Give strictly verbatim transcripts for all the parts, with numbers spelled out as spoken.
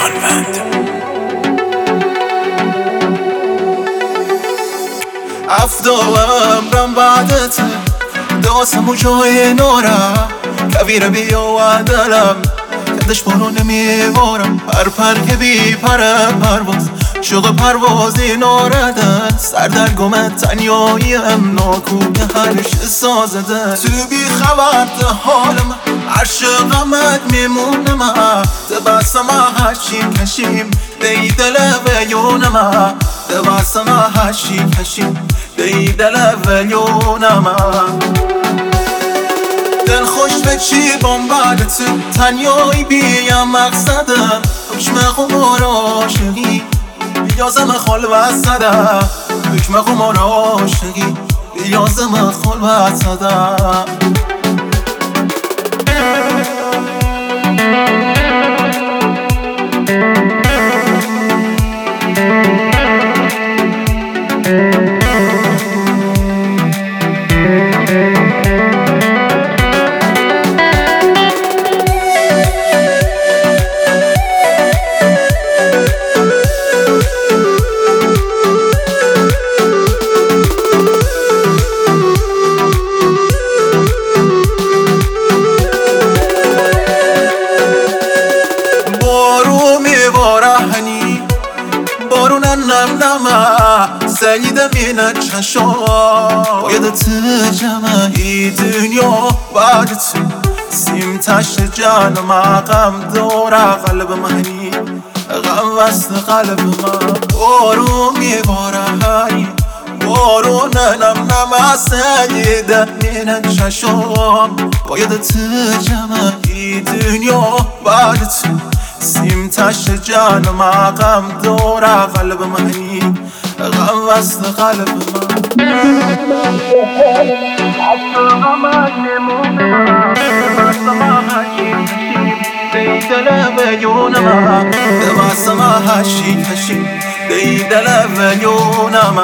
جانوند. افدا امرم بعدت داسم و جای نارم کویر بیا و دلم کدش برو نمیبارم پر پر که بی پر پرواز شوق پروازی ناردن سر در گمت تنیاییم ناکوی هرش سازده تو بی خبر ده حالم عشقمت میمونم ده بسم هشی کشیم دی دل ویونم ده بسم هشی کشیم دی دل ویونم دل خوش به چی بامبرت تنیایی بیم مقصدم حکم قمار عاشقی بیازم خلوت زدم حکم قمار عاشقی بیازم خلوت زدم نم نم سیدم اینه چشم باید تجمعی دنیا بعدت سیم تشت جانم غم داره قلب منی غم وست قلب من بارو میباره هی بارو نم نم سیدم اینه چشم باید تجمعی دنیا بعدت سیم تشت جانم غم داره قلب منی غم وست قلب من عشقمت میمونم بسم هشی کشیم دی دل ویونم بسم هشی کشیم دی دل ویونم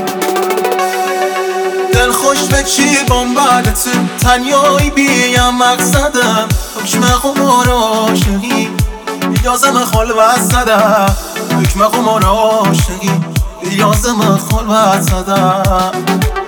دل خوش به چی بامبرت تنیایی بیم مقصدم حکم قمار عاشقی بیازم خلوت زدم حکم قمار عاشقی بیازم خلوت زدم